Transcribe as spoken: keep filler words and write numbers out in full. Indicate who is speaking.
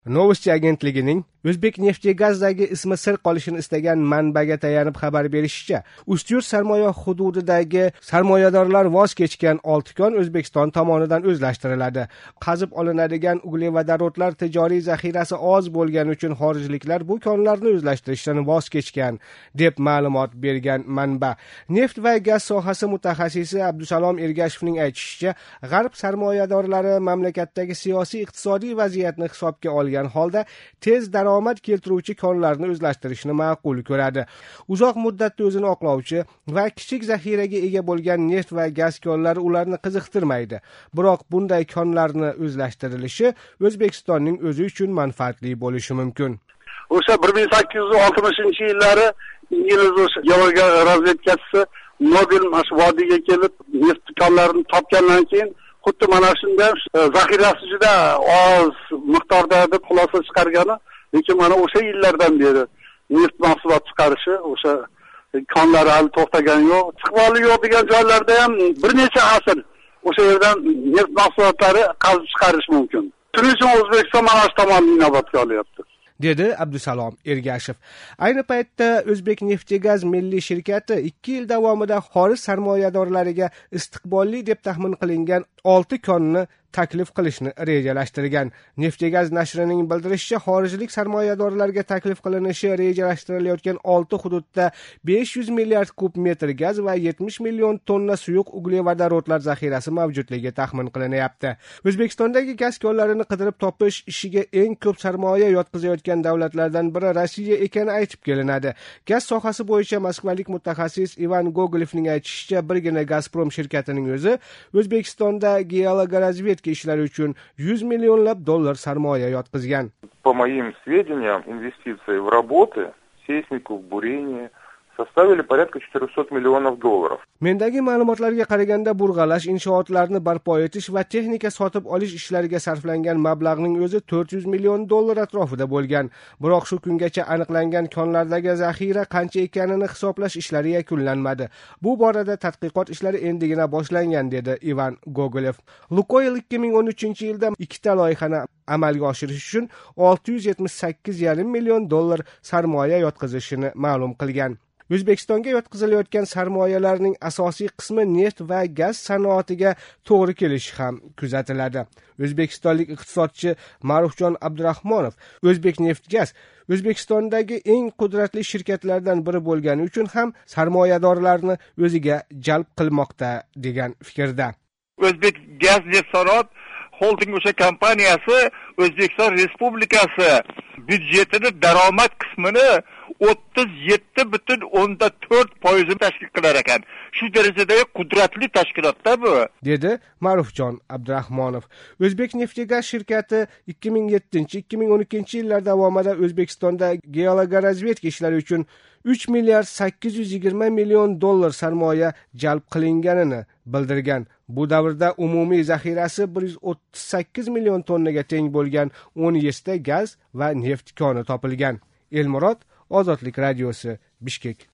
Speaker 1: Novosti agentligining O'zbek neft-gazdagi ismi sir qolishini istagan manbaga tayanib xabar berishicha, Ustyurt sarmoya hududidagi sarmoyadorlar voz kechgan olti kon O'zbekiston tomonidan o'zlashtiriladi. Qazib olinadigan uglevodorodlar tijoriy zaxirasi oz bo'lgani uchun xorijliklar bu konlarni o'zlashtirishdan voz kechgan, deb ma'lumot bergan manba. Neft va gaz sohasi mutaxassisi Abdusalom Ergashevning aytishicha, G'arb sarmoyadorlari mamlakatdagi siyosiy iqtisodiy vaziyatni hisobga olgan holda tez daromad keltiruvchi konlarni o'zlashtirishni ma'qul ko'radi. Uzoq muddatda o'zini oqlovchi va kichik zaxiraga ega bo'lgan neft va gaz konlari ularni qiziqtirmaydi. Biroq bunday konlarni o'zlashtirilishi O'zbekistonning o'zi uchun manfaatli bo'lishi mumkin.
Speaker 2: O'sha bir ming sakkiz yuz oltmishinchi yillari ingliz razvedkachisi Nobel vodiyga kelib neft konlarini topgandan keyin xuddi mana shunday zaxirasi juda oz miqdorda deb xulosa chiqargani, lekin mana o'sha yillardan beri neft mahsulot chiqarishi, o'sha konlar hali to'xtagani yo'q. Istiqboli yo'q degan joylarda ham bir necha asr o'sha yerdan neft mahsulotlari qazib chiqarish mumkin. Shuning uchun O'zbekiston mana shu tomonni inobatga olyapti,
Speaker 1: dedi Abdusalom Ergashev. Ayni paytda O'zbek neft-gaz milliy shirkati ikki yil davomida xorij sarmoyadorlariga istiqbolli deb taxmin qilingan olti konni taklif qilishni rejalashtirgan. Neft-gaz nashrining bildirishicha, xorijlik sarmoyadorlarga taklif qilinishi rejalashtirilayotgan olti hududda besh yuz milliard kub metr gaz va yetmish million tonna suyuq uglevodorodlar zaxirasi mavjudligi taxmin qilinyapti. O'zbekistondagi gaz konlarini qidirib topish ishiga eng ko'p sarmoya yotqizayotgan davlatlardan biri Rossiya ekani aytib kelinadi. Gaz sohasi bo'yicha moskvalik mutaxassis Ivan Gogolevning aytishicha, birgina Gazprom shirkatining o'zi O'zbekistonda geologorazvedka ishlari uchun yuz millionlab dollar sarmoya yotqizgan.
Speaker 3: По моим сведениям, инвестиции в работы, сейсмику, в бурение составили порядка четыреста миллионов долларов.
Speaker 1: Mendagi ma'lumotlarga qaraganda burg'alash, inshootlarni barpo etish va texnika sotib olish ishlariga sarflangan mablag'ning o'zi to'rt yuz million dollar atrofida bo'lgan. Biroq shu kungacha aniqlangan konlardagi zaxira qancha ekanini hisoblash ishlari yakunlanmadi. Bu borada tadqiqot ishlari endigina boshlangan, dedi Ivan Gogolev. Lukoil ikki ming o'n uchinchi yilda ikkita loyihani amalga oshirish uchun olti yuz yetmish sakkiz yarim million dollar sarmoya yotqizishini ma'lum qilgan. O'zbekistonga yotqizilayotgan sarmoyalarning asosiy qismi neft va gaz sanoatiga to'g'ri kelishi ham kuzatiladi. O'zbekistonlik iqtisodchi Marufjon Abdurahmonov, O'zbek neft-gaz O'zbekistondagi eng qudratli shirkatlardan biri bo'lgani uchun ham sarmoyadorlarni o'ziga jalb qilmoqda degan fikrda.
Speaker 4: O'zbek gaz neft sanoat holding o'sha kompaniyasi O'zbekiston Respublikasi byudjetini daromad qismini o'ttiz yetti butun o'ndan to'rt foiz tashkil qilar ekan. Shu darajadagi qudratli tashkilotda bu,
Speaker 1: dedi Marufjon Abdurahmonov. O'zbek neft-gaz shirkati ikki ming yettinchi ikki ming o'n ikkinchi yillar davomida O'zbekistonda geologorazvedka ishlari uchun uch milliard sakkiz yuz yigirma million dollar sarmoya jalb qilinganini bildirgan. Bu davrda umumiy zaxirasi bir yuz o'ttiz sakkiz million tonnaga teng bo'lgan o'n yettita gaz va neft koni topilgan. Elmurod, Ozodlik radiosi, Bishkek.